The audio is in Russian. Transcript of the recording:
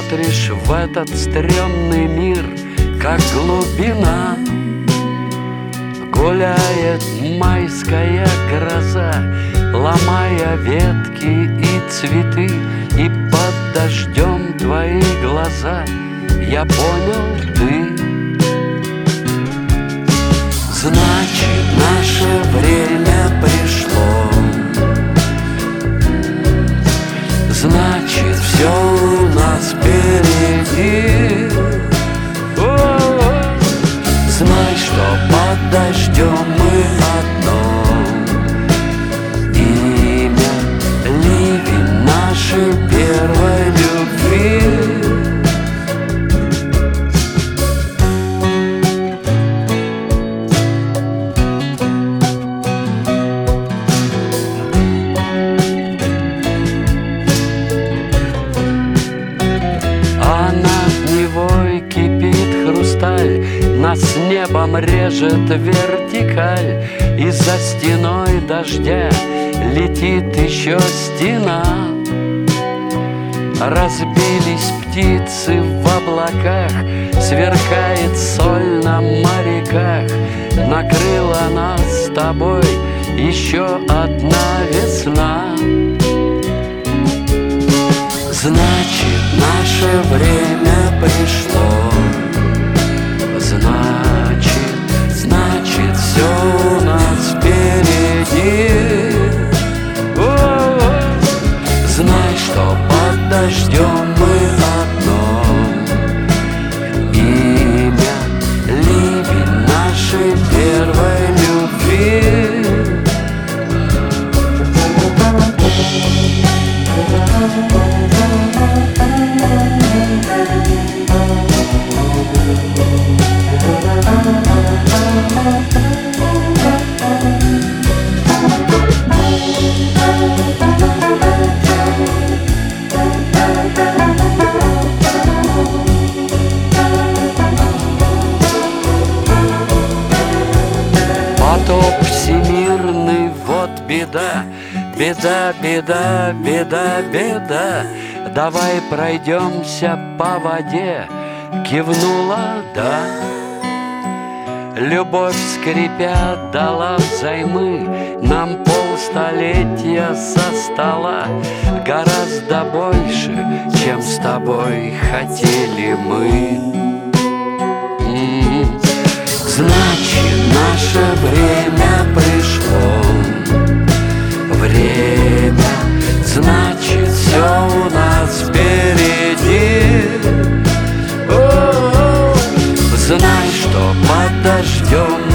смотришь в этот стрёмный мир, как глубина. Гуляет майская гроза, ломая ветки и цветы, и под дождем твои глаза. Я понял, ты. Значит, наше время пришло. Значит, все у нас впереди. Знай, что под дождем мы одно имя, ливень нашей первой любви. А над Невой кипит хрусталь, нас с небом режет вертикаль, и за стеной дождя летит еще стена. Разбились птицы в облаках, сверкает соль на моряках. Накрыла нас с тобой еще одна весна. Значит, наше время пришло. Значит, все у нас впереди. Знай, что под дождем мы одно имя, ливень нашей первой любви. Потоп всемирный, вот беда, беда, беда, беда, беда. Давай пройдемся по воде. Кивнула, да. Любовь, скрипя, дала взаймы нам полстолетия со стола. Гораздо больше, чем с тобой хотели мы. Значит, наше время пришло. Время, значит, все у нас впереди. Знай, что под дождем